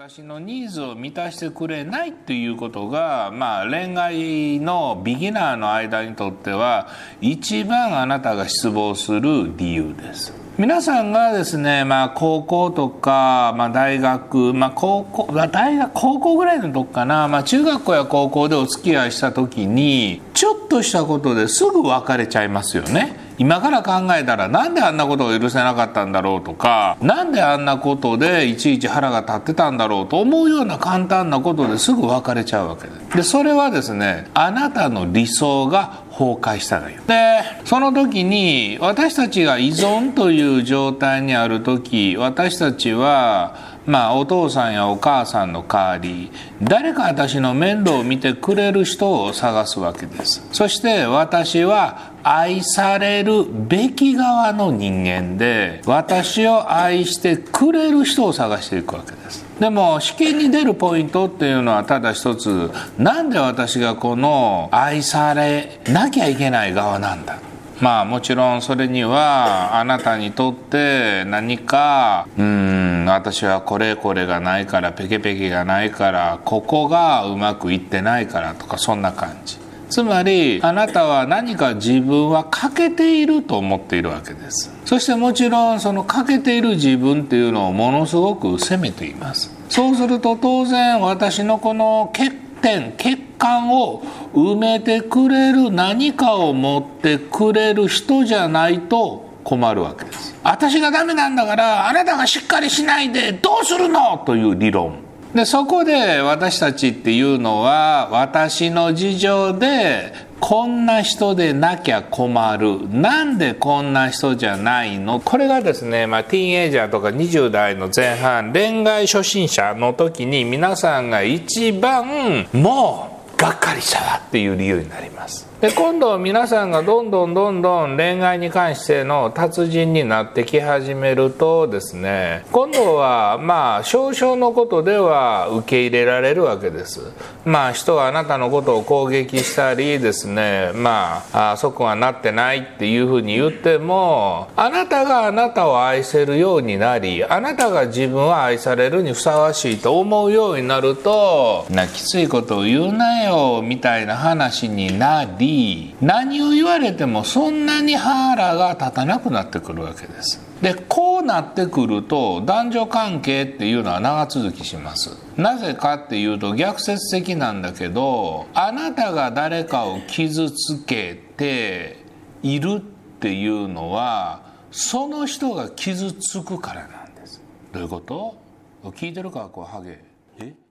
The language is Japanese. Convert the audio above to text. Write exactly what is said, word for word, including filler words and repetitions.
私のニーズを満たしてくれないっていうことが、まあ、恋愛のビギナーの間にとっては一番あなたが失望する理由です。皆さんがですね、まあ、高校とか、まあ、大学、まあ、高校、大学、高校ぐらいのとこかな、まあ、中学校や高校でお付き合いした時にちょっとしたことですぐ別れちゃいますよね。今から考えたらなんであんなことが許せなかったんだろうとか、なんであんなことでいちいち腹が立ってたんだろうと思うような簡単なことですぐ別れちゃうわけです。でそれはですね、あなたの理想が崩壊したらよ。でその時に私たちが依存という状態にある時、私たちはまあお父さんやお母さんの代わり誰か私の面倒を見てくれる人を探すわけです。そして私は愛されるべき側の人間で、私を愛してくれる人を探していくわけです。でも試験に出るポイントっていうのはただ一つ、なんで私がこの愛されなきゃいけない側なんだ。まあもちろんそれにはあなたにとって何かうーん私はこれこれがないから、ペケペケがないから、ここがうまくいってないからとか、そんな感じ。つまりあなたは何か自分は欠けていると思っているわけです。そしてもちろんその欠けている自分っていうのをものすごく責めています。そうすると当然私のこの欠点欠陥を埋めてくれる何かを持ってくれる人じゃないと困るわけです。私がダメなんだからあなたがしっかりしないでどうするのという理論で、そこで私たちっていうのは私の事情でこんな人でなきゃ困る、なんでこんな人じゃないの、これがですね、まあ、ティーンエイジャーとかにじゅう代の前半恋愛初心者の時に皆さんが一番もうがっかりしたわっていう理由になります。で今度皆さんがどんどんどんどん恋愛に関しての達人になってき始めるとですね、今度はまあ少々のことでは受け入れられるわけです。まあ人があなたのことを攻撃したりですね、まああそこはなってないっていうふうに言っても、あなたがあなたを愛せるようになり、あなたが自分は愛されるにふさわしいと思うようになると、なきついことを言うなよみたいな話になり、何を言われてもそんなに腹が立たなくなってくるわけです。でこうなってくると男女関係っていうのは長続きします。なぜかっていうと逆説的なんだけど、あなたが誰かを傷つけているっていうのはその人が傷つくからなんです。どういうこと？聞いてるかこうハゲ。え